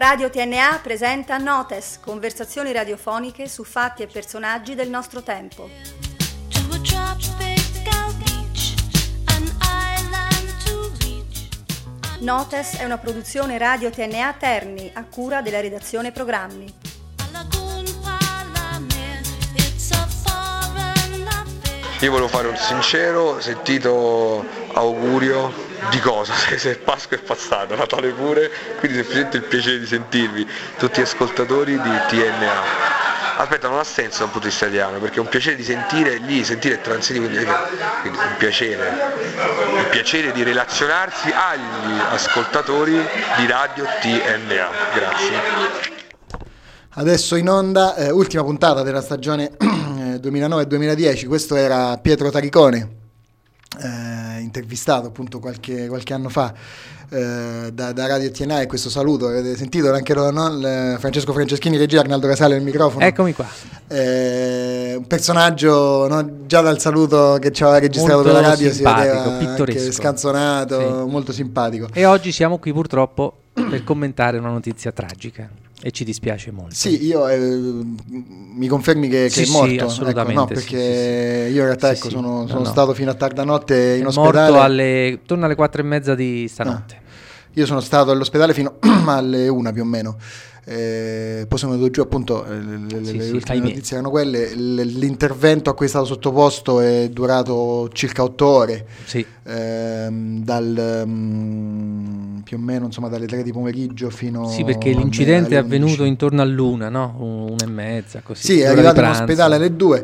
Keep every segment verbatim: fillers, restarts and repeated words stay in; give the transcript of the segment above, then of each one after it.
Radio T N A presenta Notes, conversazioni radiofoniche su fatti e personaggi del nostro tempo. Notes è una produzione Radio T N A Terni, a cura della redazione programmi. Io volevo fare un sincero, sentito augurio di cosa? Se, se Pasqua è passata, Natale pure, quindi semplicemente il piacere di sentirvi, tutti gli ascoltatori di T N A. Aspetta, non ha senso da un punto di vista italiano, perché è un piacere di sentire lì, sentire e transito, quindi, quindi un piacere, il piacere di relazionarsi agli ascoltatori di Radio T N A. Grazie. Adesso in onda, eh, ultima puntata della stagione duemilanove duemiladieci, questo era Pietro Taricone, eh, intervistato appunto qualche, qualche anno fa eh, da, da Radio T N A, e questo saluto, avete sentito anche lo, no? Il, Francesco Franceschini, regia, Arnaldo Casale al microfono. Eccomi qua. Eh, un personaggio, no? Già dal saluto che ci aveva registrato molto per la radio si simpatico, vedeva pittoresco, anche scanzonato, sì. Molto simpatico. E oggi siamo qui purtroppo per commentare una notizia tragica. E ci dispiace molto. Sì, io eh, mi confermi che, sì, che è morto? Sì, assolutamente. Ecco, no, perché sì, sì, io in realtà sì, ecco, sì. sono, No, sono no. stato fino a tarda notte in è ospedale. Morto alle, torno alle quattro e mezza di stanotte. Ah, io sono stato all'ospedale fino alle una più o meno. Eh, poi sono andato giù appunto, eh, le, sì, le sì, ultime ahimè. notizie erano quelle. L- l'intervento a cui è stato sottoposto è durato circa otto ore, Sì. ehm, dal um, più o meno insomma dalle tre di pomeriggio fino Sì, perché l'incidente è alle undici. avvenuto intorno all'una, no? Una e mezza, così. Sì, è l'ora arrivato di in pranzo. ospedale alle due.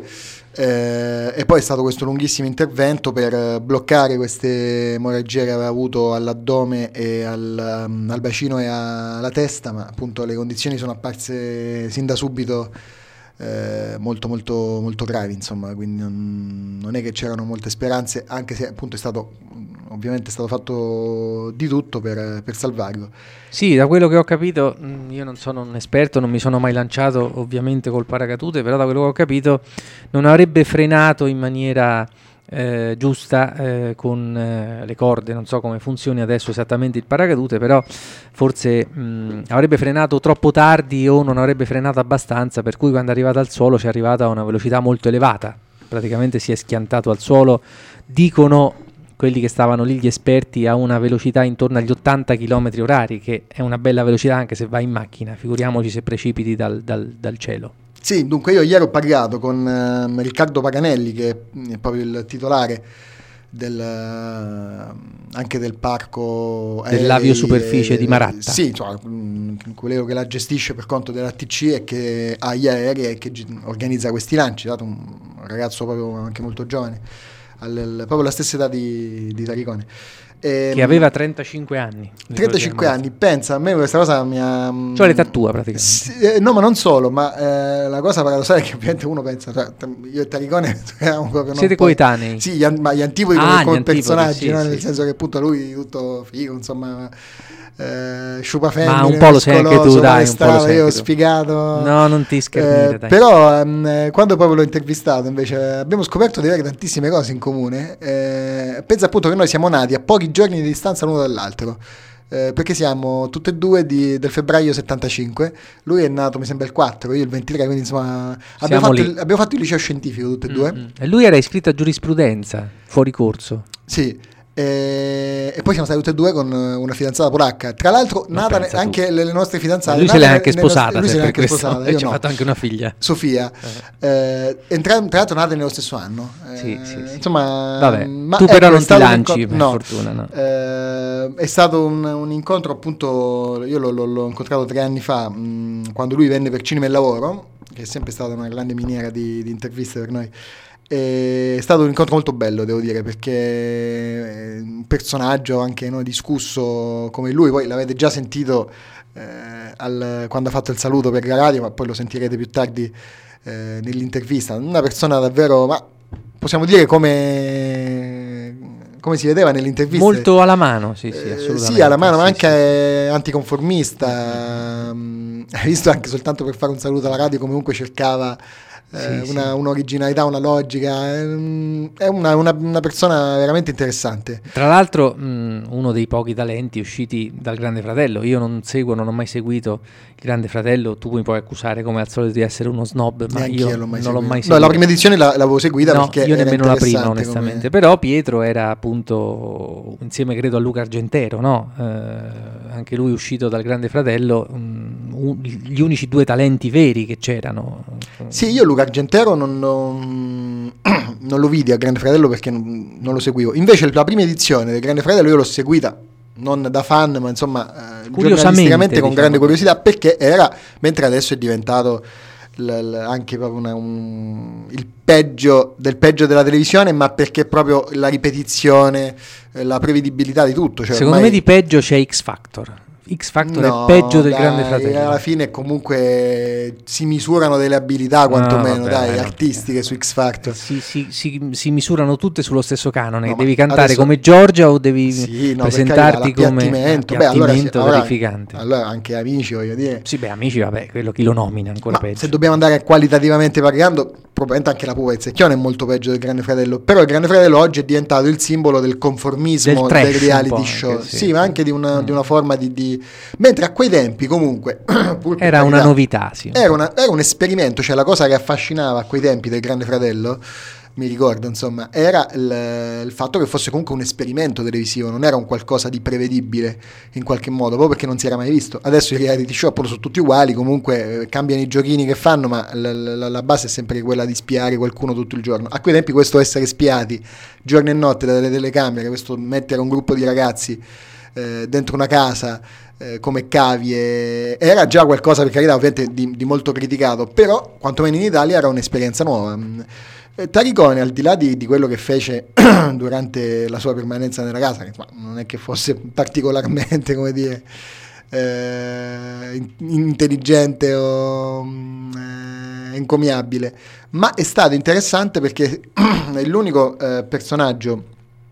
Eh, e poi è stato questo lunghissimo intervento per bloccare queste emorragie che aveva avuto all'addome e al, um, al bacino e alla testa, ma appunto le condizioni sono apparse sin da subito eh, molto molto molto gravi, insomma, quindi non, non è che c'erano molte speranze, anche se appunto è stato ovviamente è stato fatto di tutto per, per salvarlo. Sì, da quello che ho capito, io non sono un esperto, non mi sono mai lanciato ovviamente col paracadute, però da quello che ho capito non avrebbe frenato in maniera eh, giusta eh, con eh, le corde, non so come funzioni adesso esattamente il paracadute, però forse mh, avrebbe frenato troppo tardi o non avrebbe frenato abbastanza, per cui quando è arrivata al suolo ci è arrivata a una velocità molto elevata, praticamente si è schiantato al suolo, dicono quelli che stavano lì, gli esperti, a una velocità intorno agli ottanta chilometri orari, che è una bella velocità anche se vai in macchina, figuriamoci se precipiti dal, dal, dal cielo. Sì, dunque io ieri ho parlato con uh, Riccardo Paganelli, che è proprio il titolare del, uh, anche del parco dell'aviosuperficie di Maratta. Sì, cioè, mh, quello che la gestisce per conto dell'A T C e che ha gli aerei e che g- organizza questi lanci, dato un ragazzo proprio anche molto giovane, al, proprio la stessa età di, di Taricone, e, che aveva trentacinque anni. trentacinque anni, pensa, a me questa cosa mi ha... Cioè le tatua praticamente. Sì, eh, no, ma non solo, ma eh, la cosa paradossale è che ovviamente uno pensa, cioè, io e Taricone siamo proprio... Siete coetanei? Sì, gli, an- ma gli antipodi ah, come, come gli antipodi, personaggi, sì, no? sì. Nel senso che appunto lui tutto figo, insomma... Eh, sciupa femmine, ma un po' lo sei anche tu, dai, un po' lo sei io ho anche tu. sfigato, no, non ti schernire, eh, dai. però um, quando proprio l'ho intervistato invece abbiamo scoperto di avere tantissime cose in comune. Eh, pensa appunto che noi siamo nati a pochi giorni di distanza l'uno dall'altro, eh, perché siamo tutte e due di, del febbraio settantacinque, lui è nato mi sembra il quattro, io il ventitré, quindi insomma abbiamo fatto il, abbiamo fatto il liceo scientifico tutte e due. Mm-hmm. E lui era iscritto a giurisprudenza fuori corso. Sì. E, e poi siamo stati tutti e due con una fidanzata polacca, tra l'altro non nata ne, anche tu. le nostre fidanzate, lui se l'è anche sposata, lui se l'è anche questo, sposata, e io ci ha no. fatto anche una figlia, Sofia, eh. Eh, entra, tra l'altro nate nello stesso anno, eh, sì, sì, sì. insomma. Vabbè, ma tu però ecco, non ti lanci per no. fortuna, no. Eh, è stato un, un incontro appunto, io l'ho, l'ho incontrato tre anni fa, mh, quando lui venne per Cinema e Lavoro, che è sempre stata una grande miniera di, di interviste per noi. È stato un incontro molto bello, devo dire, perché è un personaggio anche no, discusso come lui. Poi l'avete già sentito eh, al, quando ha fatto il saluto per la radio, ma poi lo sentirete più tardi eh, nell'intervista. Una persona davvero, ma possiamo dire come, come si vedeva nell'intervista, molto alla mano, sì, sì, eh, assolutamente. sì, alla mano, ma sì, anche sì. anticonformista. Mm, hai visto anche soltanto per fare un saluto alla radio, comunque cercava eh, sì, una, sì. un'originalità, una logica, è, è una, una, una persona veramente interessante. Tra l'altro mh, uno dei pochi talenti usciti dal Grande Fratello. Io non seguo, non ho mai seguito il Grande Fratello. Tu mi puoi accusare come al solito di essere uno snob, ma Neanche io io l'ho mai non l'ho mai seguito. seguito. No, la prima edizione la- l'avevo seguita No, perché io era nemmeno la prima, interessante onestamente. come- Però Pietro era appunto insieme, credo, a Luca Argentero, no? Eh, anche lui uscito dal Grande Fratello, mh, un- gli unici due talenti veri che c'erano. Sì, io Luca Argentero non, non, non lo vidi a Grande Fratello perché non, non lo seguivo. Invece la prima edizione del Grande Fratello io l'ho seguita non da fan, ma insomma eh, Curiosamente, giornalisticamente con diciamo grande così. curiosità, perché era, mentre adesso è diventato l- l- anche proprio una- un- il peggio del peggio della televisione, ma perché proprio la ripetizione, eh, la prevedibilità di tutto. Cioè, Secondo ormai- me di peggio c'è X Factor. X Factor No, è peggio del dai, Grande Fratello. alla fine comunque si misurano delle abilità quantomeno, vabbè, dai, vabbè. artistiche su X Factor. Si, si- si- si misurano tutte sullo stesso canone. No, ma devi cantare adesso- come Giorgia o devi Sì, no, presentarti per carità, come l'appiattimento. Beh, allora, appiattimento allora- terrificante. allora anche amici, voglio dire. Sì, beh, amici, vabbè, quello chi lo nomina ancora Ma peggio. se dobbiamo andare qualitativamente parlando, probabilmente anche la Pupa il Secchione è molto peggio del Grande Fratello. Però il Grande Fratello oggi è diventato il simbolo del conformismo Del trash del un reality po' show. anche, sì. sì. ma anche di una, Mm. di una forma di, di- Mentre a quei tempi, comunque, pur per Era una carità, novità, sì. Era, una- era un esperimento, cioè la cosa che affascinava a quei tempi del Grande Fratello, mi ricordo, insomma, era il, il fatto che fosse comunque un esperimento televisivo, non era un qualcosa di prevedibile in qualche modo, proprio perché non si era mai visto. Adesso i reality show appunto sono tutti uguali, comunque eh, cambiano i giochini che fanno, ma la, la- la base è sempre quella di spiare qualcuno tutto il giorno. A quei tempi questo essere spiati giorno e notte dalle telecamere, questo mettere un gruppo di ragazzi eh, dentro una casa eh, come cavie, era già qualcosa, per carità, ovviamente di, di molto criticato, però quantomeno in Italia era un'esperienza nuova. Eh, Taricone, al di là di, di quello che fece durante la sua permanenza nella casa, che insomma, non è che fosse particolarmente, come dire, eh, in- intelligente o mm, eh, encomiabile, ma è stato interessante perché è l'unico eh, personaggio.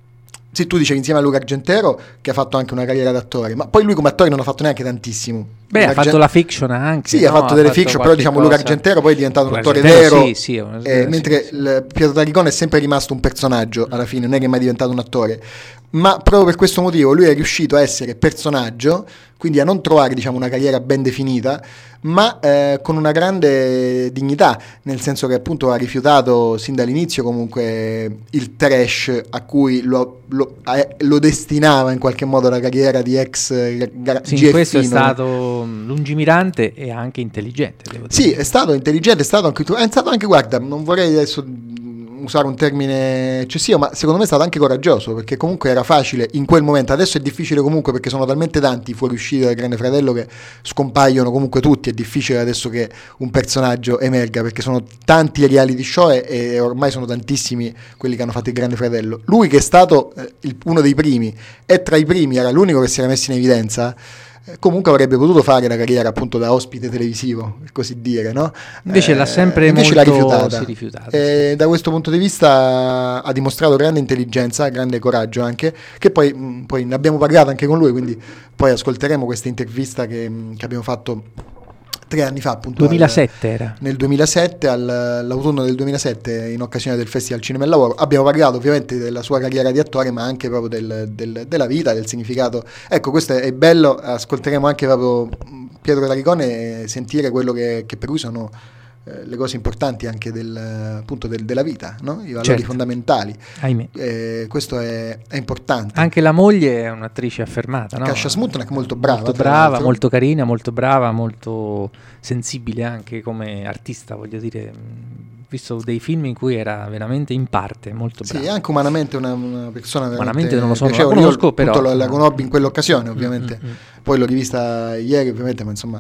Sì, tu dicevi insieme a Luca Argentero che ha fatto anche una carriera d'attore, ma poi lui come attore non ha fatto neanche tantissimo. Beh, Luca ha fatto Argen- la fiction anche. Sì, no? ha fatto delle fiction, però qualche diciamo Luca cosa. Argentero poi è diventato un Luca attore Argentero, vero, sì, sì, è un- eh, sì, mentre sì. il Pietro Taricone è sempre rimasto un personaggio alla fine, non è che è mai diventato un attore, ma proprio per questo motivo lui è riuscito a essere personaggio, quindi a non trovare diciamo una carriera ben definita, ma eh, con una grande dignità, nel senso che appunto ha rifiutato sin dall'inizio comunque il trash a cui lo, lo, eh, lo destinava in qualche modo la carriera di ex eh, gra- Sì, in questo è GFino. stato mh, lungimirante e anche intelligente, devo dire. Sì, è stato intelligente, è stato anche, è stato anche, guarda, non vorrei adesso usare un termine eccessivo, ma secondo me è stato anche coraggioso, perché comunque era facile in quel momento. Adesso è difficile comunque, perché sono talmente tanti i fuoriusciti dal Grande Fratello che scompaiono comunque tutti, è difficile adesso che un personaggio emerga, perché sono tanti i reality show e, e ormai sono tantissimi quelli che hanno fatto il Grande Fratello. Lui che è stato eh, il- uno dei primi, e tra i primi era l'unico che si era messo in evidenza, comunque avrebbe potuto fare la carriera appunto da ospite televisivo, per così dire, no? Invece l'ha sempre invece molto- l'ha rifiutata. si è rifiutata, E da questo punto di vista ha dimostrato grande intelligenza, grande coraggio anche, che poi, mh, poi ne abbiamo parlato anche con lui, quindi poi ascolteremo questa intervista che, mh, che abbiamo fatto tre anni fa, appunto duemilasette era. al, nel duemilasette, al, all'autunno del duemilasette, in occasione del Festival Cinema e Lavoro. Abbiamo parlato ovviamente della sua carriera di attore, ma anche proprio del, del- della vita, del significato. Ecco, questo è, è bello, ascolteremo anche proprio mh, Pietro Taricone e sentire quello che, che per lui sono eh, le cose importanti anche del, appunto del- della vita, no? I valori Certo. fondamentali. Ahimè. Eh, questo è, è importante. Anche la moglie è un'attrice affermata, no? Kasia Smuttnak molto brava, molto tra brava, l'altro. molto carina, molto brava, molto sensibile anche come artista, voglio dire. Ho visto dei film in cui era veramente in parte molto brava. Sì, anche umanamente una, una persona veramente Umanamente non lo so, non la piacevole. conosco, Io, però- appunto, la, la conobbi in quell'occasione, Mm, ovviamente. mm, mm. Poi l'ho rivista ieri, ovviamente, ma insomma.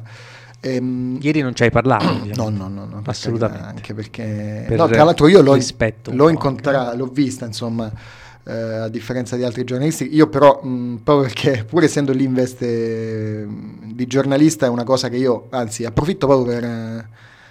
ehm, Ieri non ci hai parlato, ovviamente. No, no, no, no, per Assolutamente. carità, anche perché Per no, tra l'altro io l'ho, rispetto un l'ho po' incontrata, l'ho vista, insomma, eh, a differenza di altri giornalisti. Io però, mh, proprio perché pur essendo lì in veste mh, di giornalista, è una cosa che io, anzi, approfitto proprio per eh,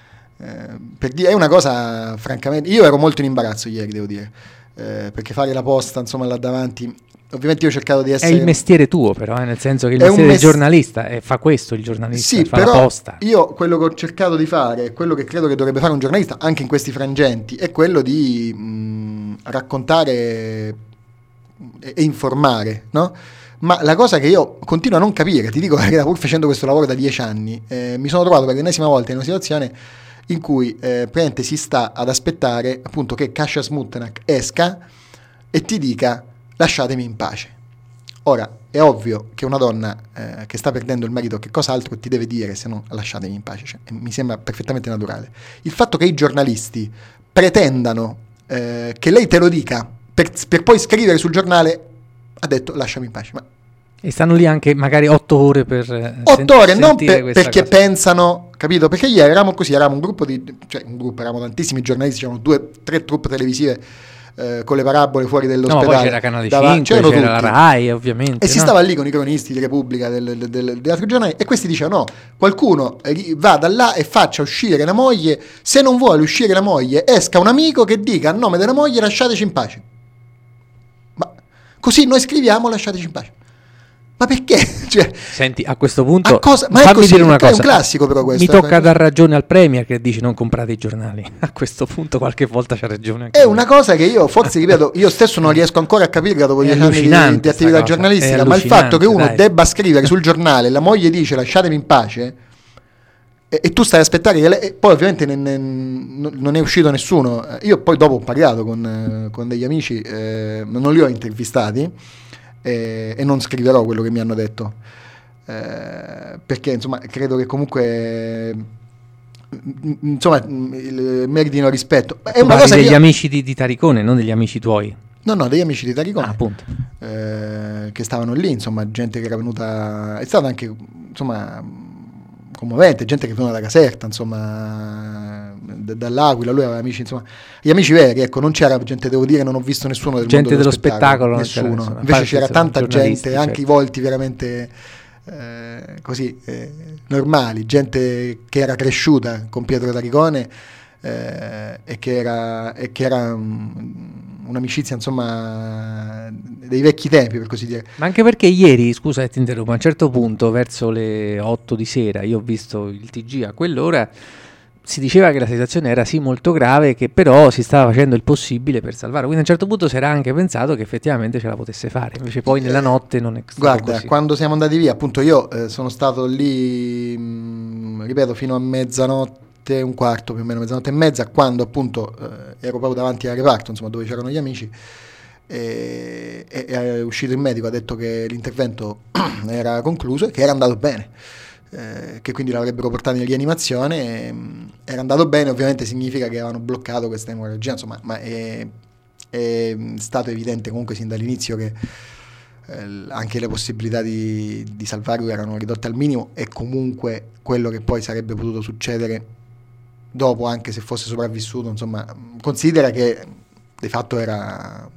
eh, per dire, è una cosa francamente, io ero molto in imbarazzo ieri, devo dire, eh, perché fare la posta, insomma, là davanti, ovviamente io ho cercato di essere... È il mestiere tuo però, eh, nel senso che il È mestiere un del mes- giornalista e fa questo il giornalista, Sì, fa però la posta. io quello che ho cercato di fare, quello che credo che dovrebbe fare un giornalista anche in questi frangenti, è quello di mh, raccontare e, e informare, no? Ma la cosa che io continuo a non capire, ti dico che pur facendo questo lavoro da dieci anni, eh, mi sono trovato per l'ennesima volta in una situazione in cui eh, praticamente si sta ad aspettare appunto che Kasia Smutenak esca e ti dica lasciatemi in pace. Ora, è ovvio che una donna eh, che sta perdendo il marito che cos'altro ti deve dire se non lasciatemi in pace, cioè, mi sembra perfettamente naturale. Il fatto che i giornalisti pretendano eh, che lei te lo dica per, per poi scrivere sul giornale ha detto lasciami in pace, ma e stanno lì anche magari otto ore per eh, otto sent- ore non per, perché cosa. pensano, capito? Perché ieri eravamo così, eravamo un gruppo di, cioè un gruppo, eravamo tantissimi giornalisti, c'erano due, tre truppe televisive eh, con le parabole fuori dell'ospedale. No, poi c'era Canale davanti, cinque, c'era tutti. la Rai ovviamente. E no? Si stava lì con i cronisti di Repubblica, del, del, del, degli altri giornali, e questi dicevano no, qualcuno va da là e faccia uscire la moglie, se non vuole uscire la moglie esca un amico che dica a nome della moglie lasciateci in pace. Ma così noi scriviamo lasciateci in pace. Ma perché? Cioè, senti, a questo punto cosa, ma fammi è così, dire una cosa. È un classico però questo. Mi tocca dar ragione al Premier che dice non comprate i giornali. A questo punto qualche volta c'ha ragione anche È lui. una cosa che io forse, ripeto, io stesso non riesco ancora a capire dopo dieci anni di, di attività giornalistica, ma il fatto che uno dai. debba scrivere sul giornale, la moglie dice lasciatemi in pace, e, e tu stai a aspettare che lei, e poi ovviamente ne, ne, non è uscito nessuno. Io poi dopo ho parlato con, con degli amici, eh, non li ho intervistati, E, e non scriverò quello che mi hanno detto eh, perché insomma credo che comunque insomma meritino rispetto. È una cosa degli che io... amici di, di Taricone, non degli amici tuoi. No, no, degli amici di Taricone, ah, appunto. Eh, che stavano lì, insomma, gente che era venuta, è stata anche insomma commovente, gente che è venuta da Caserta, insomma, d- dall'Aquila, lui aveva amici, insomma, gli amici veri, ecco, non c'era gente, devo dire, non ho visto nessuno del gente mondo dello, dello spettacolo, spettacolo nessuno, c'era, invece c'era tanta gente, certo. anche i volti veramente eh, così, eh, normali, gente che era cresciuta con Pietro Taricone eh, e che era, e che era um, un'amicizia insomma dei vecchi tempi, per così dire. Ma anche perché ieri, scusa che ti interrompo, a un certo punto verso le otto di sera io ho visto il T G, a quell'ora si diceva che la situazione era sì molto grave, che però si stava facendo il possibile per salvare, quindi a un certo punto si era anche pensato che effettivamente ce la potesse fare, invece poi nella notte non è stato Guarda, così. Quando siamo andati via, appunto io eh, sono stato lì mh, ripeto fino a mezzanotte, un quarto più o meno, mezzanotte e mezza, quando appunto eh, ero proprio davanti al reparto, insomma, dove c'erano gli amici, e, e, e è uscito il medico, ha detto che l'intervento era concluso e che era andato bene, eh, che quindi l'avrebbero portato in rianimazione, e, mh, era andato bene, ovviamente significa che avevano bloccato questa emorragia, insomma, ma è, è stato evidente comunque sin dall'inizio che eh, anche le possibilità di, di salvarlo erano ridotte al minimo, e comunque quello che poi sarebbe potuto succedere dopo, anche se fosse sopravvissuto, insomma, considera che di fatto era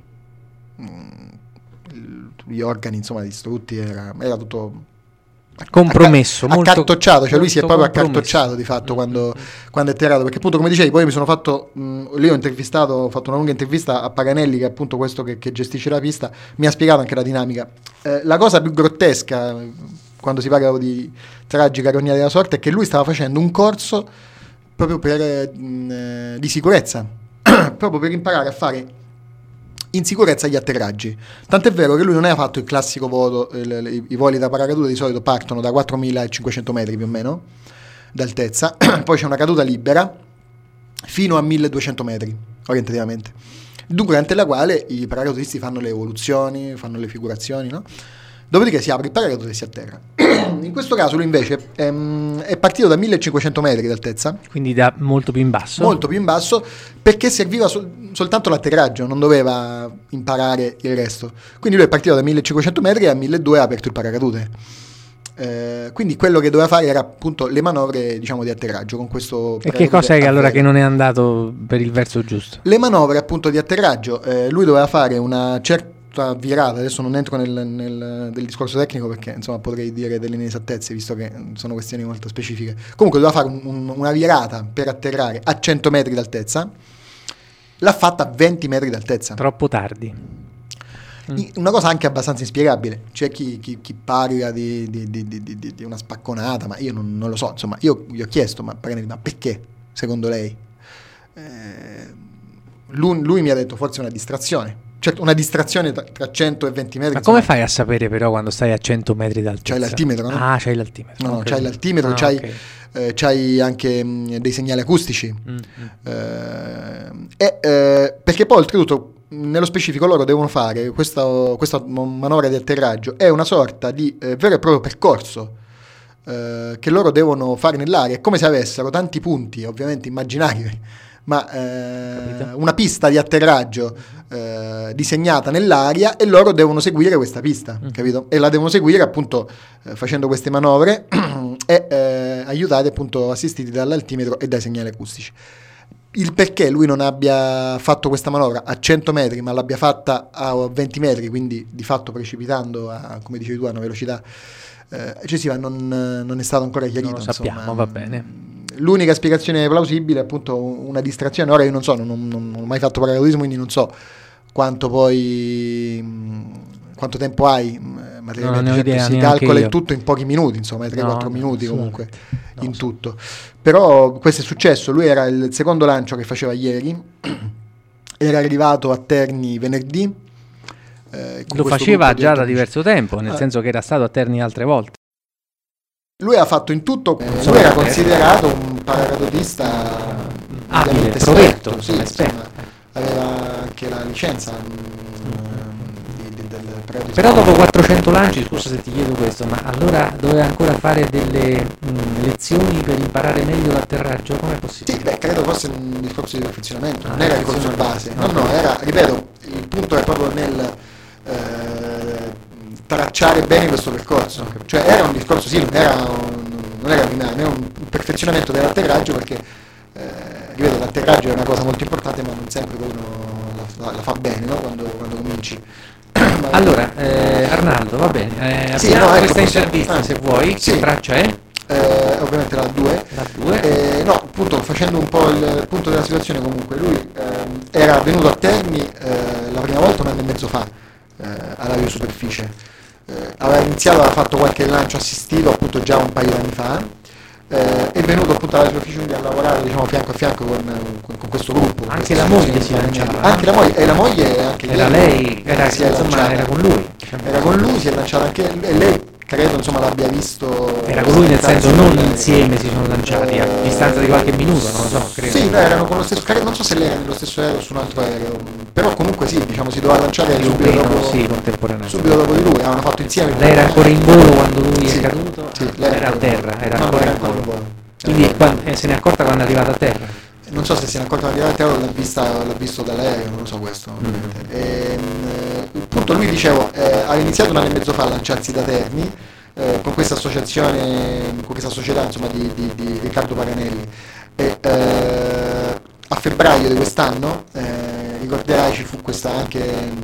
mh, gli organi insomma distrutti, era, era tutto compromesso, acca- molto, accartocciato, cioè lui si è proprio compromesso. accartocciato di fatto quando, quando è terrato, perché appunto come dicevi poi mi sono fatto mh, lì ho intervistato, ho fatto una lunga intervista a Paganelli, che è appunto questo che, che gestisce la pista, mi ha spiegato anche la dinamica. Eh, la cosa più grottesca quando si parla di tragica ironia della sorte è che lui stava facendo un corso proprio per mh, di sicurezza proprio per imparare a fare in sicurezza gli atterraggi, tant'è vero che lui non aveva fatto il classico volo, il, i, i voli da paracadute di solito partono da quattromilacinquecento metri più o meno d'altezza, poi c'è una caduta libera fino a milleduecento metri orientativamente, durante la quale i paracadutisti fanno le evoluzioni, fanno le figurazioni, no? Dopodiché si apre il paracadute e si atterra. In questo caso lui invece ehm, è partito da millecinquecento metri d'altezza, quindi da molto più in basso, molto più in basso, perché serviva sol- soltanto l'atterraggio, non doveva imparare il resto. Quindi lui è partito da millecinquecento metri e a milleduecento ha aperto il paracadute. Eh, quindi quello che doveva fare era appunto le manovre, diciamo, di atterraggio con questo. E che cosa è che allora che non è andato per il verso giusto? Le manovre appunto di atterraggio, eh, lui doveva fare una certa virata, adesso non entro nel, nel, nel discorso tecnico perché insomma potrei dire delle inesattezze visto che sono questioni molto specifiche. Comunque doveva fare un, un, una virata per atterrare a cento metri d'altezza, l'ha fatta a venti metri d'altezza. Troppo tardi. Mm. Una cosa anche abbastanza inspiegabile. C'è chi, chi, chi parla di, di, di, di, di, di una spacconata, ma io non, non lo so. Insomma, io gli ho chiesto, ma, ma perché, secondo lei? Eh, lui, lui mi ha detto forse una distrazione. Certo, una distrazione tra, tra cento e venti metri. Ma come insomma, fai a sapere però quando stai a cento metri d'altezza? C'hai l'altimetro, no? Ah, c'hai l'altimetro. No, no, okay. c'hai l'altimetro, ah, c'hai, okay. eh, c'hai anche mh, dei segnali acustici. Mm-hmm. Eh, e, eh, perché poi oltretutto, nello specifico, loro devono fare questa, questa manovra di atterraggio, è una sorta di eh, vero e proprio percorso eh, che loro devono fare nell'aria. È come se avessero tanti punti, ovviamente immaginari, ma eh, una pista di atterraggio eh, disegnata nell'aria, e loro devono seguire questa pista, mm. capito? E la devono seguire appunto eh, facendo queste manovre e eh, aiutati appunto, assistiti dall'altimetro e dai segnali acustici. Il perché lui non abbia fatto questa manovra a cento metri ma l'abbia fatta a venti metri, quindi di fatto precipitando a, come dicevi tu, a una velocità eh, eccessiva, non, non è stato ancora chiarito. Non lo sappiamo, insomma. Va bene. L'unica spiegazione plausibile è appunto una distrazione. Ora io non so, non, non, non ho mai fatto paracadutismo, quindi non so quanto poi quanto tempo hai materialmente. No, certo, idea, si calcola io. il tutto in pochi minuti, insomma, tre quattro no, minuti no, comunque no, in so. tutto. Però questo è successo, lui era il secondo lancio che faceva ieri, era arrivato a Terni venerdì. Eh, Lo faceva già da diverso tempo, nel ah. senso che era stato a Terni altre volte. Lui ha fatto in tutto, eh, lui era considerato un paracadutista abile, provetto, sì, insomma, aveva anche la licenza mm. di, di, del paracadutista. Però dopo quattrocento lanci, scusa se ti chiedo questo, ma allora doveva ancora fare delle mh, lezioni per imparare meglio l'atterraggio? Com'è possibile? Sì, beh, credo fosse un discorso di perfezionamento, ah, non era il corso base, no, no, era, ripeto, il punto è proprio nel eh, tracciare bene questo percorso, cioè era un discorso, sì, non era un, non era primario, era un perfezionamento dell'atterraggio, perché eh, ripeto, l'atterraggio è una cosa molto importante, ma non sempre uno la, la fa bene, no? quando, quando cominci. Allora, eh, Arnaldo, va bene, eh, sì, no, ecco, questa intervista ah, se vuoi, sì. Che traccia è? Eh, ovviamente la due, la due. Eh, no, appunto, facendo un po' il punto della situazione, comunque lui ehm, era venuto a Terni eh, la prima volta un anno e mezzo fa eh, alla radiosuperficie. Eh, aveva iniziato, aveva fatto qualche lancio assistito appunto già un paio di anni fa, eh, è venuto appunto alla radiosuperficie a lavorare, diciamo, fianco a fianco con, con, con questo gruppo. Anche la moglie si lanciava. Anche la moglie, e la moglie anche era lei, era, si insomma, era con lui. Era con lui, si è lanciata anche e lei. Credo insomma l'abbia visto. Era con lui nel senso non insieme si sono lanciati, a distanza di qualche minuto, non lo so, credo. Sì, erano con lo stesso, credo, non so se lei era nello stesso aereo o su un altro aereo, però comunque sì, diciamo si doveva lanciare subito dopo, sì, contemporaneamente. Subito dopo di lui, avevano fatto insieme. Lei era ancora in volo quando lui sì, è caduto? Sì, lei era a terra, era no, ancora era in volo. in volo. Quindi quando, eh, se ne è accorta quando è arrivata a terra? Non so se se ne è accorta quando è arrivata a terra o l'ha vista, l'ha visto dall'aereo, non lo so questo. Mm. E, appunto lui, dicevo, eh, ha iniziato un anno e mezzo fa a lanciarsi da Terni, Eh, con questa associazione, con questa società insomma di, di, di Riccardo Paganelli, e eh, a febbraio di quest'anno eh, ricorderai ci fu questa anche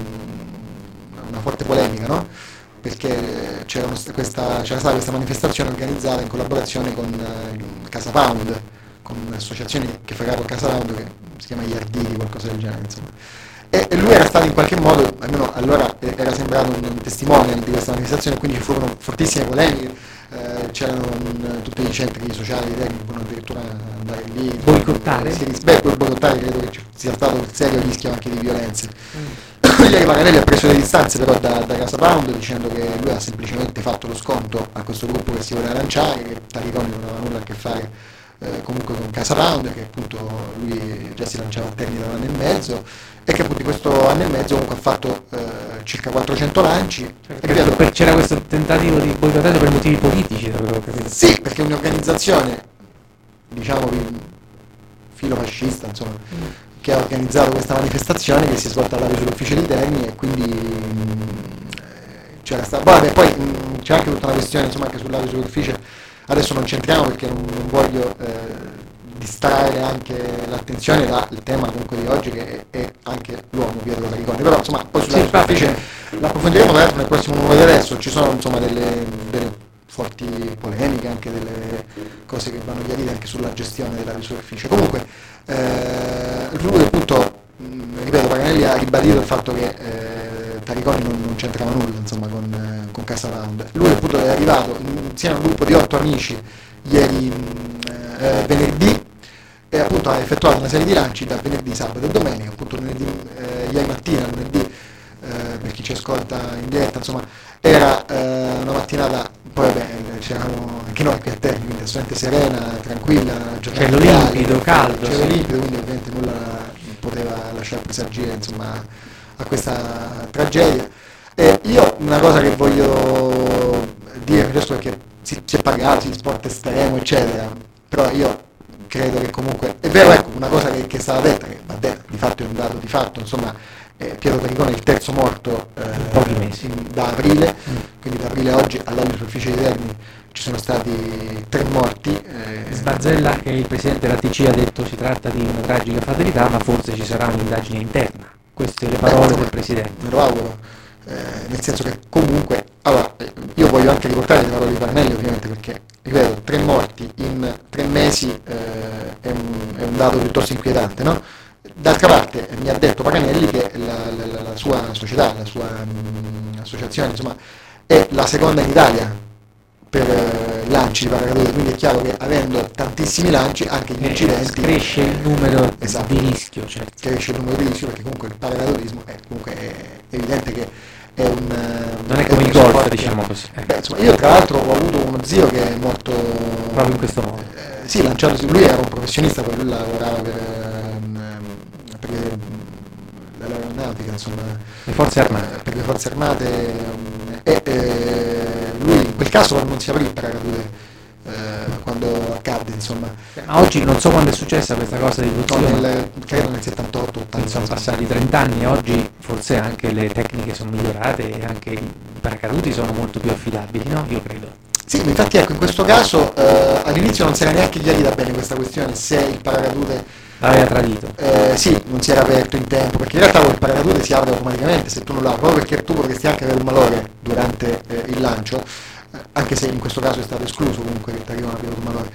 una forte polemica, no? Perché c'era, questa, c'era stata questa manifestazione organizzata in collaborazione con eh, Casa Pound, con un'associazione che fa capo a Casa Pound che si chiama Iardini, qualcosa del genere, insomma. E lui era stato in qualche modo, almeno allora era sembrato un, un testimone di questa manifestazione, quindi ci furono fortissime polemiche, eh, c'erano in, tutti i centri sociali che furono addirittura andare lì. Boicottare? Sì, beh, boicottare credo che ci sia stato un serio rischio anche di violenze. Mm. Ieri Paganelli ha preso le distanze però da, da Casa Pound, dicendo che lui ha semplicemente fatto lo sconto a questo gruppo che si voleva lanciare, che Tariconi non aveva nulla a che fare eh, comunque con Casa Pound, che appunto lui già si lanciava a Terni da un anno e mezzo, e che appunto in questo anno e mezzo comunque ha fatto eh, circa quattrocento lanci. Certo, e ripeto, per, c'era questo tentativo di boicottaggio per motivi politici, da quello che ho capito. Sì, perché un'organizzazione, diciamo, filofascista, insomma, mm. che ha organizzato questa manifestazione che si è svolta alla sull'ufficio di Terni, e quindi mh, c'era stata. Vabbè, poi mh, c'è anche tutta una questione, insomma, anche sull'area sull'ufficio. Adesso non c'entriamo perché non, non voglio eh, distrarre anche l'attenzione dal tema comunque di oggi, che è, è anche l'uomo Pietro Tariconi, però insomma poi sulla superficie sì, l'approfondiremo tra l'altro nel prossimo numero di Adesso. Ci sono insomma delle, delle forti polemiche, anche delle cose che vanno chiarite anche sulla gestione della superficie. Comunque eh, lui appunto, mh, ripeto, Paganelli ha ribadito il fatto che eh, Tariconi non, non c'entrava nulla, insomma, con, eh, con Casa Pound. Lui appunto è arrivato insieme a un gruppo di otto amici ieri eh, venerdì, e appunto ha effettuato una serie di lanci da venerdì, sabato e domenica, appunto lunedì, eh, ieri mattina, lunedì, eh, per chi ci ascolta in diretta, insomma, era eh, una mattinata, poi vabbè, c'eravamo anche noi qui a Terni, quindi assolutamente serena, tranquilla, cielo limpido, caldo, cielo sì. limpido, quindi ovviamente nulla poteva lasciare presagire, insomma, a questa tragedia. E io una cosa che voglio dire, giusto perché si, si è parlato di sport estremo, eccetera, però io credo che comunque, è vero, ecco, una cosa che, che è stata detta, che vabbè, di fatto è un dato di fatto, insomma, eh, Pietro Taricone è il terzo morto eh, pochi mesi. In, da aprile, mm. quindi da aprile a oggi all'Alio Superficie di Terni ci sono stati tre morti. Eh, Sbazzella, che è il presidente della T C, ha detto si tratta di una tragica fatalità, ma forse ci sarà un'indagine interna. Queste le parole beh, del presidente. Me lo auguro, eh, nel senso che comunque, allora, io voglio anche riportare le parole di Parnelli, ovviamente, perché, ripeto, tre morti in tre mesi eh, è, un, è un dato piuttosto inquietante, no? D'altra parte mi ha detto Paganelli che la, la, la sua società, la sua um, associazione, insomma, è la seconda in Italia per uh, lanci di paracadute, quindi è chiaro che avendo tantissimi lanci anche gli incidenti cresce il numero esatto, di rischio, certo. cresce il numero di rischio, perché comunque il paracadutismo è comunque è evidente che è un non è come il golf, sport, diciamo così. Beh, insomma, io tra l'altro ho avuto uno zio che è morto proprio in questo modo. Eh, sì, lanciatosi, lui era un professionista, poi lui lavorava per per l'aeronautica, insomma, le forze armate, per le forze armate e eh, lui in quel caso non si aprì il paracadute eh, quando accadde, insomma. Ma oggi non so quando è successa questa cosa di Luzzio, no, nel, credo nel settantotto ottanta, sono passati trenta anni, oggi forse anche le tecniche sono migliorate e anche i paracaduti sono molto più affidabili, no? Io credo. Sì, infatti ecco, in questo caso eh, all'inizio non si era neanche chiarita bene questa questione, se il paracadute l'aveva tradito. Eh, sì, non si era aperto in tempo, perché in realtà il paracadute si apre automaticamente se tu non l'apri, proprio perché tu potresti anche avere un malore durante eh, il lancio, eh, anche se in questo caso è stato escluso comunque che Taricone abbia avuto un malore.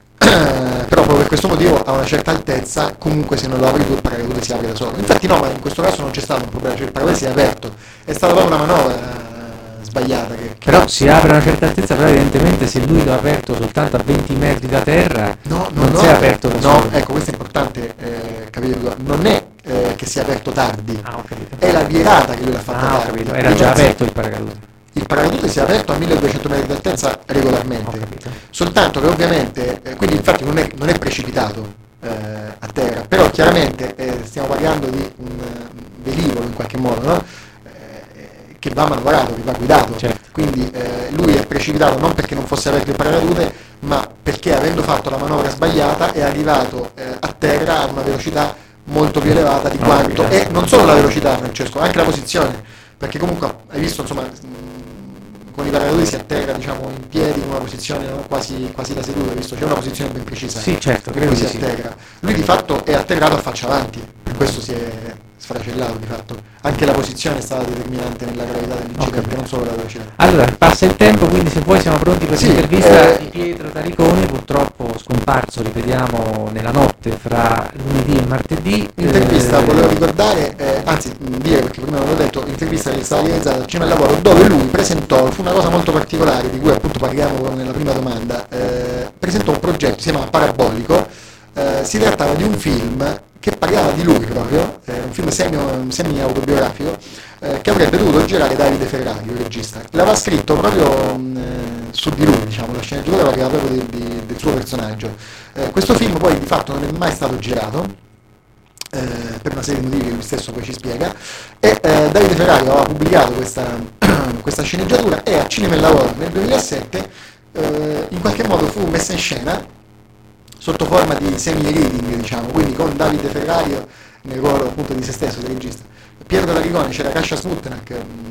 Eh, però proprio per questo motivo a una certa altezza comunque se non lo apri tu il paracadute si apre da solo. Infatti no, ma in questo caso non c'è stato un problema, cioè il paracadute si è aperto, è stata proprio una manovra sbagliata che, che però si apre a una certa altezza, però evidentemente se lui l'ha aperto soltanto a venti metri da terra no, no, non no, si è aperto da no, solo. Ecco, questo è importante eh, capire, non è eh, che si è aperto tardi, ah, ho capito. È la virata che lui l'ha fatta ah, tardi. Era già aperto il paracadute. Il paracadute si è aperto a milleduecento metri di altezza regolarmente, soltanto che ovviamente, eh, quindi infatti non è, non è precipitato eh, a terra, però chiaramente eh, stiamo parlando di un uh, velivolo in qualche modo, no? Che va manovrato, che va guidato, certo. Quindi eh, lui è precipitato non perché non fosse aperto il paracadute, ma perché avendo fatto la manovra sbagliata è arrivato eh, a terra a una velocità molto più elevata di quanto, no, e non solo la velocità, Francesco, anche la posizione, perché comunque hai visto, insomma, con i paracaduti si atterra, diciamo, in piedi in una posizione, no? quasi, quasi da seduto, hai visto, c'è una posizione ben precisa, sì, certo, per cui si sì. atterra. Lui di fatto è atterrato a faccia avanti, per questo si è sfracellato di fatto. Anche la posizione è stata determinante nella gravità dell'incidente, okay. Non solo la velocità. Allora, passa il tempo, quindi se poi siamo pronti per sì, l'intervista eh, di Pietro Taricone, purtroppo scomparso, ripetiamo, nella notte fra lunedì e martedì. Intervista, eh, volevo ricordare, eh, anzi dire, perché prima avevo detto, l'intervista che è stata realizzata al Cinema al Lavoro, dove lui presentò, fu una cosa molto particolare, di cui appunto parliamo nella prima domanda, eh, presentò un progetto, si chiama Parabolico, eh, si trattava di un film che parlava di lui proprio, eh, un film semi, semi-autobiografico, eh, che avrebbe dovuto girare Davide Ferrari, il regista. L'aveva scritto proprio mh, su di lui, diciamo, la sceneggiatura partiva proprio di, di, del suo personaggio. Eh, questo film poi di fatto non è mai stato girato, eh, per una serie di motivi che lui stesso poi ci spiega, e eh, Davide Ferrari aveva pubblicato questa, questa sceneggiatura e a Cinema e Lavoro nel duemilasette eh, in qualche modo fu messa in scena sotto forma di semi-reading, diciamo, quindi con Davide Ferrario nel ruolo appunto di se stesso, del regista. Pietro Taricone, c'era Kasia Smutnak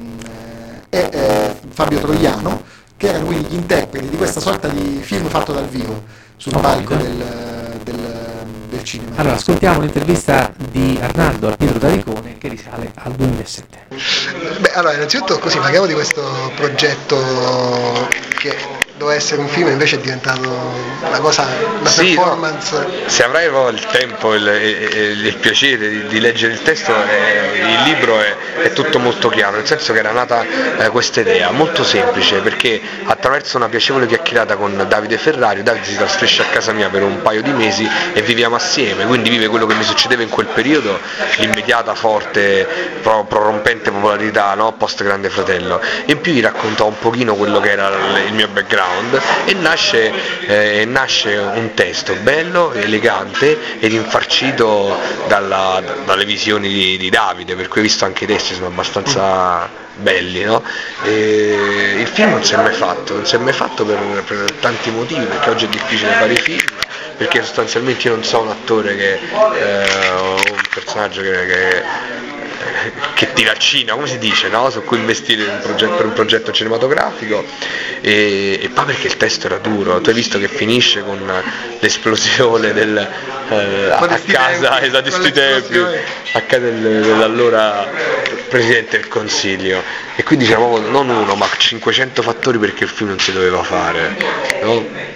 eh, e eh, Fabio Troiano, che erano quindi gli interpreti di questa sorta di film fatto dal vivo sul oh, palco del, del, del cinema. Allora, ascoltiamo l'intervista di Arnaldo a Pietro Taricone che risale al duemilasette. Beh, allora, innanzitutto così parliamo di questo progetto che doveva essere un film invece è diventato una cosa, una sì, performance. No. Se avrai il tempo e il, il, il piacere di, di leggere il testo, eh, il libro è, è tutto molto chiaro, nel senso che era nata eh, questa idea molto semplice, perché attraverso una piacevole chiacchierata con Davide Ferrario, Davide si trasferisce a casa mia per un paio di mesi e viviamo assieme, quindi vive quello che mi succedeva in quel periodo, l'immediata forte pro, prorompente popolarità, no? Post Grande Fratello. In più gli raccontò un pochino quello che era il mio background e nasce, eh, nasce un testo bello, elegante ed infarcito dalla, dalle visioni di, di Davide, per cui ho visto anche i testi sono abbastanza belli, no? E il film non si è mai fatto, non si è mai fatto per, per tanti motivi, perché oggi è difficile fare i film, perché sostanzialmente io non sono un attore che eh, o un personaggio che, che che ti vaccina, come si dice, no? Su cui investire un progetto, per un progetto cinematografico e, e poi perché il testo era duro, tu hai visto che finisce con l'esplosione del, eh, a casa, esatto, sui tempi, a casa del, dell'allora Presidente del Consiglio, e quindi c'era proprio non uno ma cinquecento fattori perché il film non si doveva fare, no?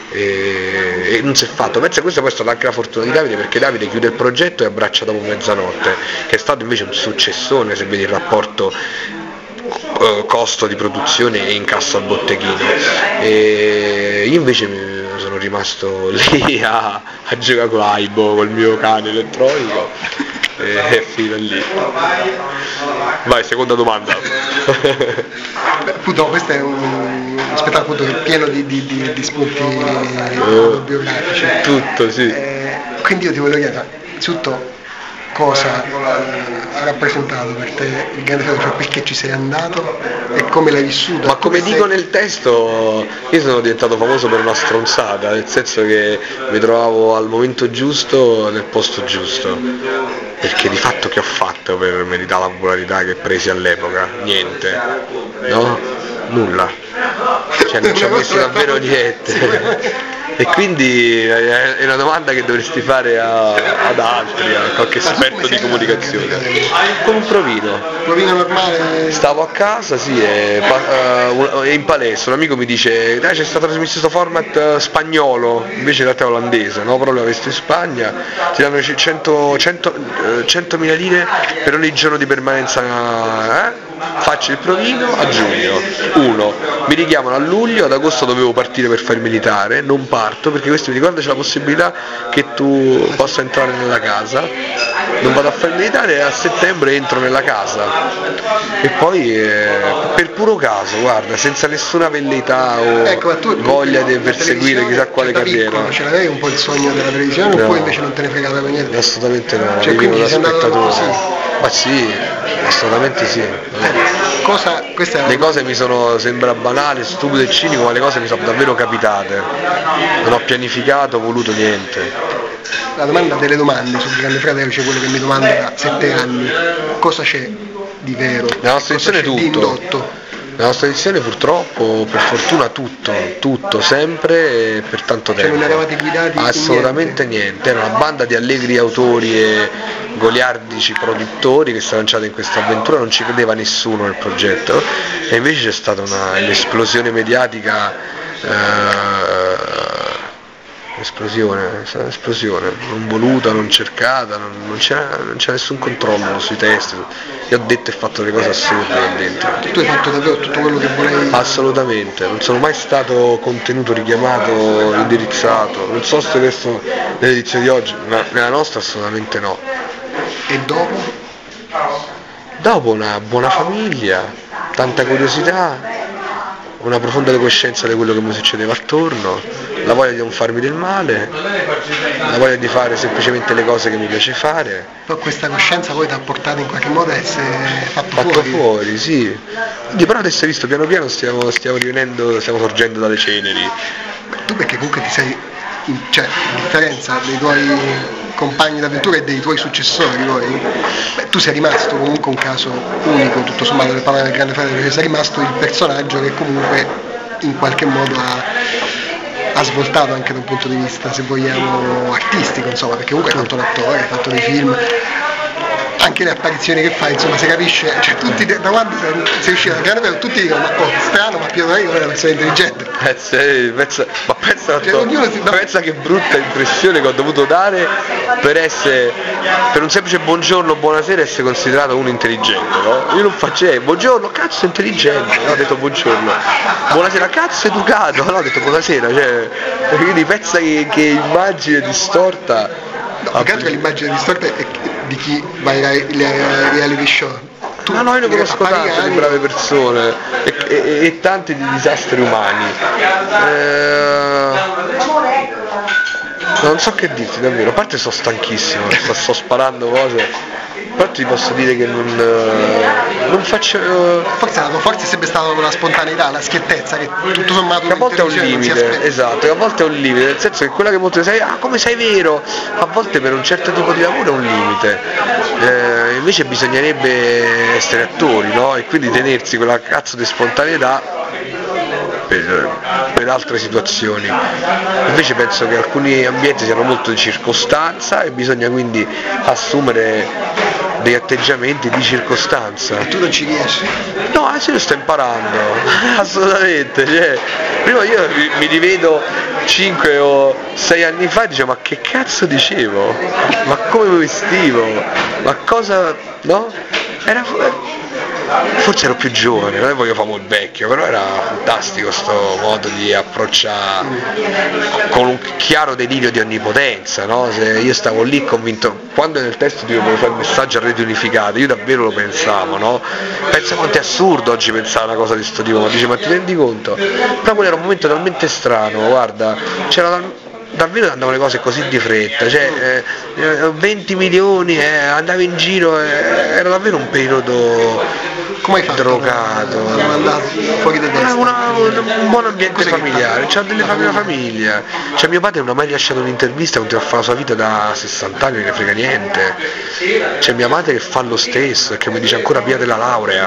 E, e non si è fatto. Penso che questa poi è stata anche la fortuna di Davide, perché Davide chiude il progetto e abbraccia dopo mezzanotte, che è stato invece un successone se vedi il rapporto eh, costo di produzione e incasso al botteghino, e io invece sono rimasto lì a, a giocare con l'Aibo, col mio cane elettronico e è finito lì. Vai, seconda domanda. Beh, appunto, questo è un spettacolo appunto pieno di, di, di, di spunti uh, biografici. Tutto, sì. Eh, quindi io ti voglio chiedere, innanzitutto, cosa ha rappresentato per te il Grande Fratello, cioè perché ci sei andato e come l'hai vissuto? Ma come sei... dico nel testo, io sono diventato famoso per una stronzata, nel senso che mi trovavo al momento giusto nel posto giusto, perché di fatto che ho fatto per meritare la popolarità che presi all'epoca? Niente, no? Nulla, cioè non ci ho messo davvero niente. E quindi è una domanda che dovresti fare a, ad altri, a qualche esperto di comunicazione. Con un provino. Provino normale? Stavo a casa, sì, e, uh, in palestra, un amico mi dice dai, c'è stato trasmesso questo format uh, spagnolo, invece in realtà è olandese, no? Però l'ho visto in Spagna, ti danno centomila lire per ogni giorno di permanenza, eh? Faccio il provino a giugno, uno, mi richiamano a luglio, ad agosto dovevo partire per fare il militare, non parto perché questo mi ricorda c'è la possibilità che tu possa entrare nella casa, non vado a fare il militare e a settembre entro nella casa e poi eh, per puro caso, guarda, senza nessuna velleità o ecco, tu, voglia di perseguire chissà quale cioè, carriera. Piccolo, ce l'avevi un po' il sogno della televisione, no, oppure invece non te ne fregava per niente? Assolutamente no, cioè, quindi da spettatore. Sì. Ma sì, assolutamente sì. Cosa, questa è le cose mi sono, sembra banale, stupido e cinico, ma le cose mi sono davvero capitate. Non ho pianificato, voluto niente. La domanda delle domande sul Grande Fratello, cioè quello che mi domanda da sette anni, cosa c'è di vero? Nella nostra edizione tutto. Di indotto? Nella nostra edizione purtroppo, per fortuna tutto, tutto, sempre e per tanto tempo. Cioè non eravate guidati? Assolutamente niente. niente, era una banda di allegri autori e goliardici produttori che si è lanciata in questa avventura, non ci credeva nessuno nel progetto e invece c'è stata una, un'esplosione mediatica, eh, esplosione, esplosione, non voluta, non cercata, non, non, c'era, non c'era nessun controllo sui testi. Io ho detto e fatto delle cose assurde là dentro. Tu hai fatto davvero tutto quello che volevi? Assolutamente, non sono mai stato contenuto, richiamato, indirizzato, non so se questo nell'edizione di oggi, ma nella nostra assolutamente no. E dopo? Dopo una buona famiglia, tanta curiosità, una profonda coscienza di quello che mi succedeva attorno, la voglia di non farmi del male, la voglia di fare semplicemente le cose che mi piace fare. Poi questa coscienza poi ti ha portato in qualche modo a essere fatto, fatto fuori? fuori, sì. Quindi però adesso hai visto, piano piano stiamo, stiamo rivenendo, stiamo sorgendo dalle ceneri. Tu perché comunque ti sei, in, cioè a differenza dei tuoi compagni d'avventura e dei tuoi successori poi, beh, tu sei rimasto comunque un caso unico, tutto sommato, nel parlare del Grande Fratello, perché sei rimasto il personaggio che comunque in qualche modo ha, ha svoltato anche da un punto di vista, se vogliamo, artistico, insomma, perché comunque hai fatto un attore, hai fatto dei film, anche le apparizioni che fa, insomma, si capisce, cioè tutti da quando sei uscito da Grande tutti dicono ma oh, strano, ma Pietro Tarico è una persona intelligente. Eh, sì, pensa, ma pensa, Cioè, to- ognuno si- pensa che brutta impressione che ho dovuto dare per essere, per un semplice buongiorno, buonasera, essere considerato uno intelligente, no? Io non facevo buongiorno, cazzo intelligente, no? Ho detto buongiorno, buonasera, cazzo educato, no? Ho detto buonasera, cioè, quindi pensa che, che immagine distorta. No, più che altro l'immagine distorta è di chi va ai reality show. Tu, Ma no, io ne conosco tante di brave persone e, e, e tanti di disastri umani. Eh, non so che dirti davvero, a parte sono stanchissimo, sto, sto sparando cose, però ti posso dire che non, non faccio... Forse la tua forza è sempre stata la spontaneità, la schiettezza, che tutto sommato... Che a volte è un limite, esatto, che a volte è un limite, nel senso che quella che molti sai, ah come sei vero, a volte per un certo tipo di lavoro è un limite, eh, invece bisognerebbe essere attori, no? E quindi tenersi quella cazzo di spontaneità per, per altre situazioni. Invece penso che alcuni ambienti siano molto di circostanza e bisogna quindi assumere degli atteggiamenti di circostanza. E tu non ci riesci? No, adesso io sto imparando, assolutamente, cioè, prima io mi, mi rivedo cinque o sei anni fa e dicevo ma che cazzo dicevo? Ma come mi vestivo? Ma cosa, no? Era... Forse ero più giovane, non è che voglio fare il vecchio, però era fantastico sto modo di approcciare con un chiaro delirio di onnipotenza, no? Se io stavo lì convinto, quando nel testo dico volevo fare il messaggio a reti unificate, io davvero lo pensavo, no? Pensa quanto è assurdo oggi pensare a una cosa di sto tipo, ma dice ma ti rendi conto? Però quello era un momento talmente strano, guarda, c'era tal... davvero andavano le cose così di fretta, cioè eh, venti milioni, eh, andavi in giro, eh, era davvero un periodo come hai fatto? Drogato, non andato fuori di testa. Una, una, un buon ambiente Cos'è familiare, c'ha delle famiglie, una famiglia, cioè mio padre non ha mai lasciato un'intervista, continua a fare la sua vita da sessanta anni, non ne frega niente, c'è mia madre che fa lo stesso e che mi dice ancora via della laurea,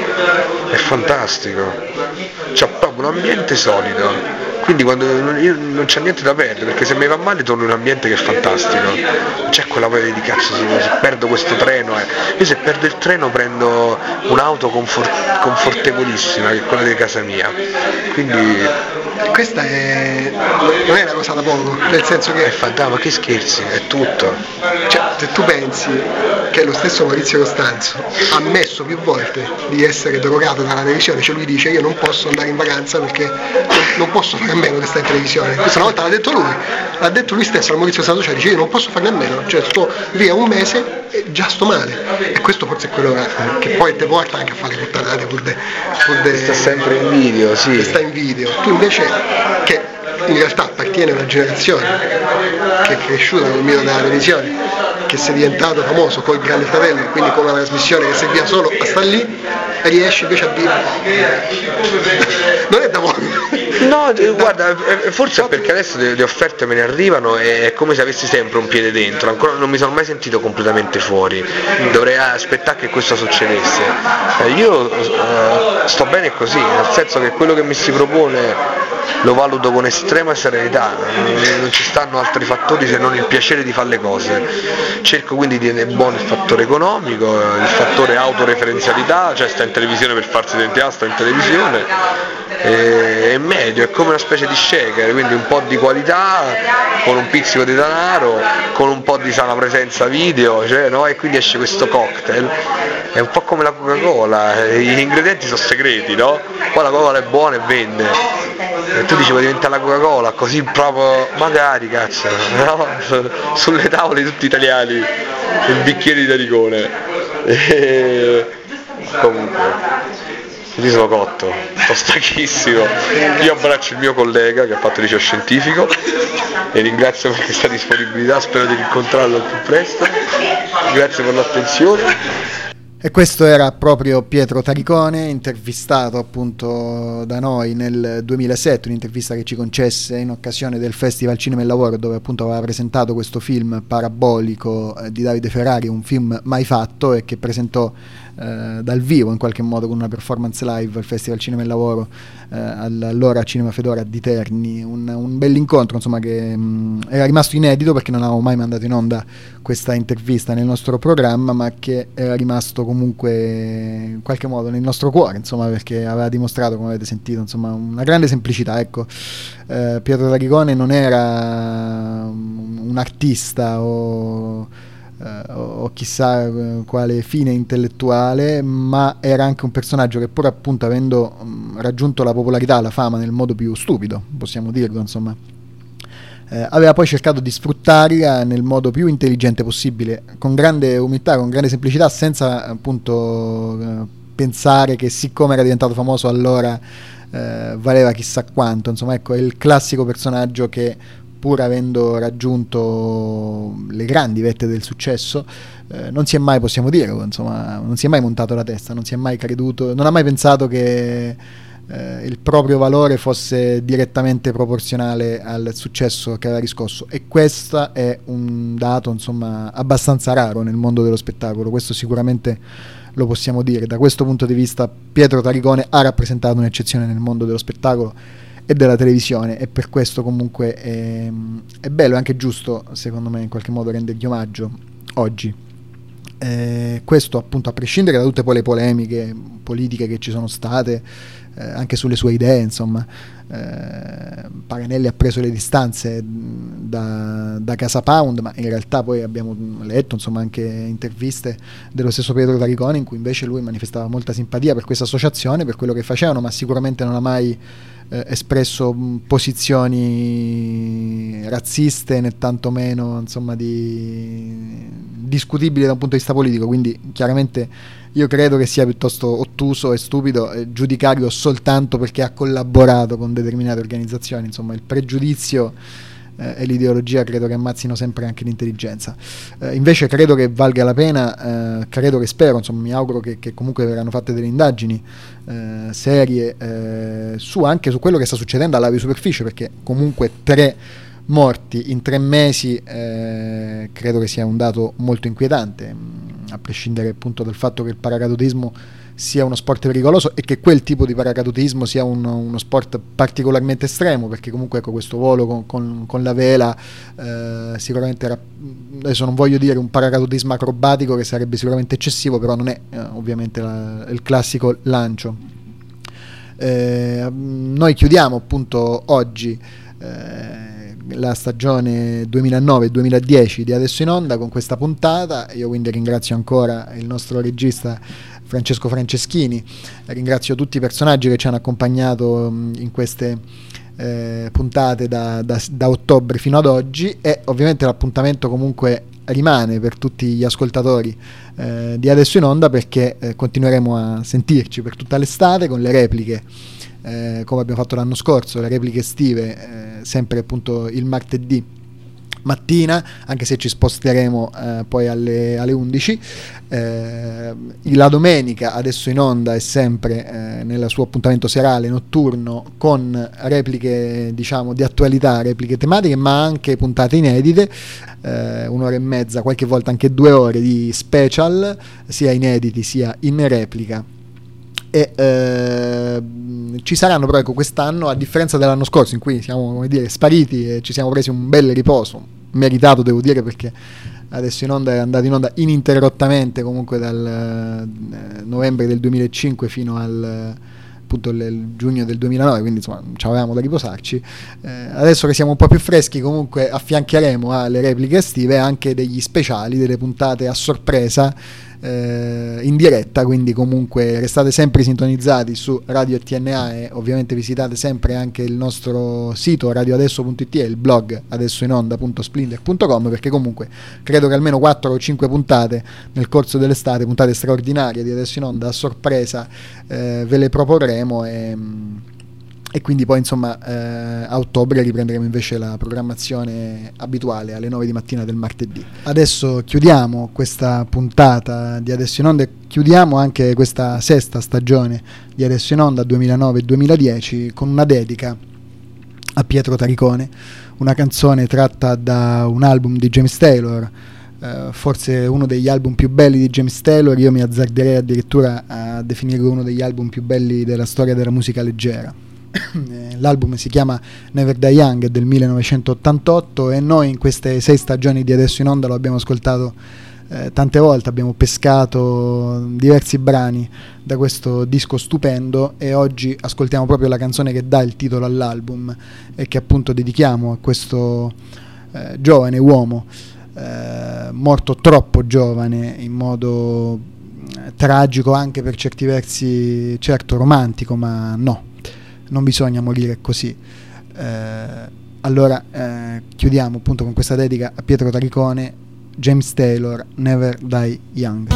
è fantastico, c'ha proprio un ambiente solido. Quindi quando io non c'è niente da perdere, perché se mi va male torno in un ambiente che è fantastico, non c'è quella voglia di cazzo, se perdo questo treno, eh. Io se perdo il treno prendo un'auto confort- confortevolissima, che è quella di casa mia, quindi... Questa è... non è una cosa da poco, nel senso che... È fantastico, ma che scherzi, è tutto. Cioè, se tu pensi che lo stesso Maurizio Costanzo ha ammesso più volte di essere drogato dalla televisione, cioè lui dice io non posso andare in vacanza perché non posso fare a meno di stare in televisione, questa una volta l'ha detto lui, l'ha detto lui stesso al Maurizio Costanzo, cioè dice io non posso farne a meno, cioè sto via un mese e già sto male, e questo forse è quello che poi ti porta anche a fare puttanate pur de, pur de, sta sempre in video, sì. Sta in video, tu invece che in realtà appartiene a una generazione che è cresciuta col mito della televisione, che sei diventato famoso col Grande Fratello, quindi con una trasmissione che serviva solo a star lì, e riesci invece a dire non è da poco. No, guarda, forse è perché adesso le offerte me ne arrivano e è come se avessi sempre un piede dentro, ancora non mi sono mai sentito completamente fuori, dovrei aspettare che questo succedesse. Io uh, sto bene così, nel senso che quello che mi si propone lo valuto con estrema serenità, non ci stanno altri fattori se non il piacere di fare le cose. Cerco quindi di tenere buono il fattore economico, il fattore autoreferenzialità, cioè sta in televisione per farsi identità, sta in televisione, e, è medio, è come una specie di shaker, quindi un po' di qualità con un pizzico di denaro, con un po' di sana presenza video, cioè, no? E quindi esce questo cocktail. È un po' come la Coca-Cola, gli ingredienti sono segreti, no? Poi la Coca-Cola è buona e vende. E tu dici vuoi diventare la Coca-Cola, così proprio, magari cazzo, no? Sulle tavole di tutti gli italiani, il bicchiere di Taricone. E... comunque, io sono cotto, sto stanchissimo. Io abbraccio il mio collega che ha fatto il liceo scientifico e ringrazio per questa disponibilità, spero di incontrarlo al più presto. Grazie per l'attenzione. E questo era proprio Pietro Taricone, intervistato appunto da noi nel duemilasette, un'intervista che ci concesse in occasione del Festival Cinema e Lavoro, dove appunto aveva presentato questo film parabolico eh, di Davide Ferrari, un film mai fatto, e che presentò eh, dal vivo in qualche modo, con una performance live al Festival Cinema e Lavoro, eh, allora Cinema Fedora di Terni, un, un bell'incontro insomma che mh, era rimasto inedito perché non avevo mai mandato in onda questa intervista nel nostro programma, ma che era rimasto comunque in qualche modo nel nostro cuore, insomma, perché aveva dimostrato, come avete sentito, insomma, una grande semplicità. Ecco, eh, Pietro Taricone non era un artista o, eh, o chissà quale fine intellettuale, ma era anche un personaggio che, pur appunto avendo mh, raggiunto la popolarità, la fama nel modo più stupido, possiamo dirlo, insomma, Eh, aveva poi cercato di sfruttarla nel modo più intelligente possibile, con grande umiltà, con grande semplicità, senza appunto eh, pensare che siccome era diventato famoso allora eh, valeva chissà quanto. Insomma, ecco, è il classico personaggio che, pur avendo raggiunto le grandi vette del successo, eh, non si è mai, possiamo dire, insomma, non si è mai montato la testa, non si è mai creduto, non ha mai pensato che Eh, il proprio valore fosse direttamente proporzionale al successo che aveva riscosso, e questo è un dato insomma abbastanza raro nel mondo dello spettacolo. Questo sicuramente lo possiamo dire. Da questo punto di vista Pietro Taricone ha rappresentato un'eccezione nel mondo dello spettacolo e della televisione, e per questo comunque è, è bello e anche giusto, secondo me, in qualche modo rendergli omaggio oggi. Eh, questo appunto a prescindere da tutte poi le polemiche politiche che ci sono state, eh, anche sulle sue idee, insomma. eh, Paganelli ha preso le distanze da, da Casa Pound, ma in realtà poi abbiamo letto insomma anche interviste dello stesso Pietro Taricone in cui invece lui manifestava molta simpatia per questa associazione, per quello che facevano, ma sicuramente non ha mai eh, espresso mh, posizioni razziste né tantomeno insomma di discutibili da un punto di vista politico. Quindi chiaramente io credo che sia piuttosto ottuso e stupido eh, giudicarlo soltanto perché ha collaborato con determinate organizzazioni. Insomma, il pregiudizio eh, e l'ideologia credo che ammazzino sempre anche l'intelligenza. Eh, invece credo che valga la pena, eh, credo che spero, insomma, mi auguro che, che comunque verranno fatte delle indagini eh, serie eh, su anche su quello che sta succedendo alla superficie, perché comunque tre morti in tre mesi eh, credo che sia un dato molto inquietante, a prescindere appunto dal fatto che il paracadutismo sia uno sport pericoloso e che quel tipo di paracadutismo sia un, uno sport particolarmente estremo, perché comunque ecco, questo volo con, con, con la vela eh, sicuramente era, adesso non voglio dire un paracadutismo acrobatico che sarebbe sicuramente eccessivo, però non è eh, ovviamente la, il classico lancio. Eh, noi chiudiamo appunto oggi eh, la stagione duemilanove duemiladieci di Adesso in Onda con questa puntata. Io quindi ringrazio ancora il nostro regista Francesco Franceschini, ringrazio tutti i personaggi che ci hanno accompagnato in queste eh, puntate da, da, da ottobre fino ad oggi, e ovviamente l'appuntamento comunque rimane per tutti gli ascoltatori eh, di Adesso in Onda, perché eh, continueremo a sentirci per tutta l'estate con le repliche, Eh, come abbiamo fatto l'anno scorso, le repliche estive, eh, sempre appunto il martedì mattina, anche se ci sposteremo eh, poi alle, alle undici. Eh, la domenica Adesso in Onda è sempre eh, nel suo appuntamento serale notturno, con repliche diciamo di attualità, repliche tematiche, ma anche puntate inedite, eh, un'ora e mezza, qualche volta anche due ore di special, sia inediti sia in replica. E eh, ci saranno però ecco, quest'anno, a differenza dell'anno scorso in cui siamo, come dire, spariti e ci siamo presi un bel riposo meritato, devo dire, perché Adesso in Onda è andato in onda ininterrottamente comunque dal eh, novembre del duemilacinque fino al appunto il, il giugno del duemilanove, quindi insomma ci avevamo da riposarci. Eh, adesso che siamo un po' più freschi, comunque affiancheremo alle repliche estive anche degli speciali, delle puntate a sorpresa eh, in diretta, quindi comunque restate sempre sintonizzati su Radio T N A e ovviamente visitate sempre anche il nostro sito radioadesso punto it e il blog adessoinonda punto splendor punto com, perché comunque credo che almeno quattro o cinque puntate nel corso dell'estate, puntate straordinarie di Adesso in Onda a sorpresa, eh, ve le proporremo e E quindi poi insomma eh, a ottobre riprenderemo invece la programmazione abituale alle nove di mattina del martedì. Adesso chiudiamo questa puntata di Adesso in Onda e chiudiamo anche questa sesta stagione di Adesso in Onda duemilanove duemiladieci con una dedica a Pietro Taricone, una canzone tratta da un album di James Taylor uh, forse uno degli album più belli di James Taylor. Io mi azzarderei addirittura a definirlo uno degli album più belli della storia della musica leggera. L'album si chiama Never Die Young, è del millenovecentottantotto, e noi in queste sei stagioni di Adesso in Onda lo abbiamo ascoltato eh, tante volte, abbiamo pescato diversi brani da questo disco stupendo, e oggi ascoltiamo proprio la canzone che dà il titolo all'album e che appunto dedichiamo a questo eh, giovane uomo eh, morto troppo giovane, in modo eh, tragico, anche per certi versi certo romantico, ma no, non bisogna morire così. Eh, allora eh, chiudiamo appunto con questa dedica a Pietro Taricone, James Taylor, Never Die Young.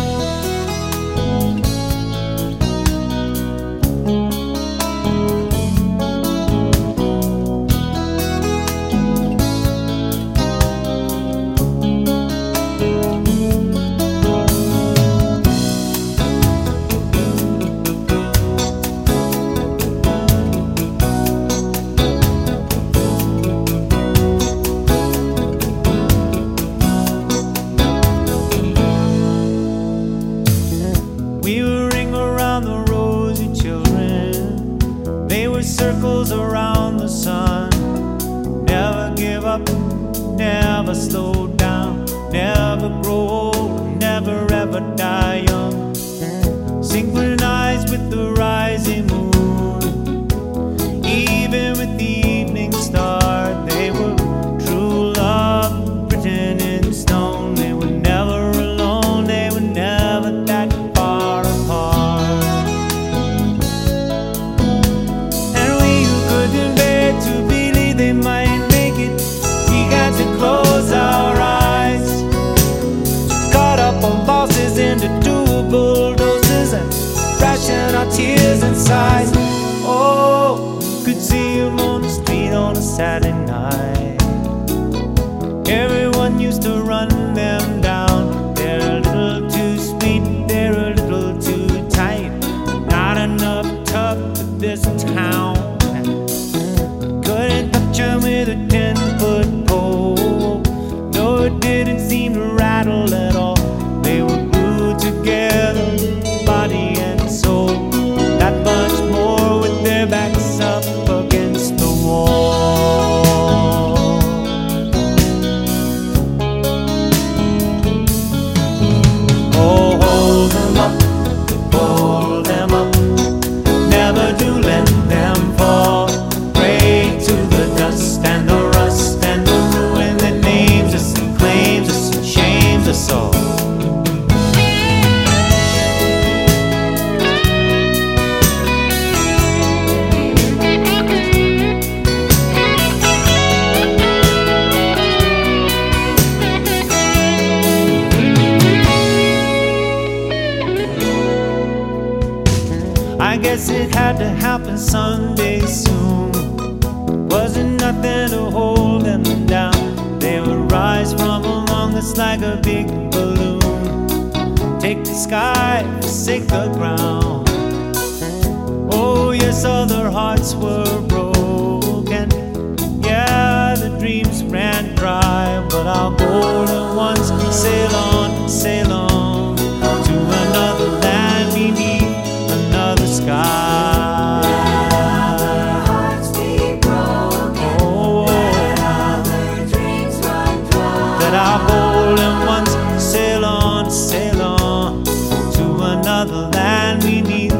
Tears and sighs. Oh, could see him on the street on a Saturday night. Everyone used to run them down. They're a little too sweet, they're a little too tight. Not enough tough for this town. Couldn't touch them with a ten foot pole. No, it didn't seem to rattle at all. They were glued together, body and soul. That much more with their backs up against the wall. Oh, hold them up, hold them up. Never do let them fall. Pray to the dust and the rust and the ruin that names us and claims us and shames us all. I guess it had to happen someday soon. Wasn't nothing to hold them down. They would rise from among us like a big balloon. Take the sky, forsake the ground. Oh yes, all their hearts were broken. Yeah, the dreams ran dry, but our golden ones sail on, sail on to another land beneath another sky. Let our hearts be broken. Oh, let our dreams run dry. Let our golden ones sail on, sail on to another land beneath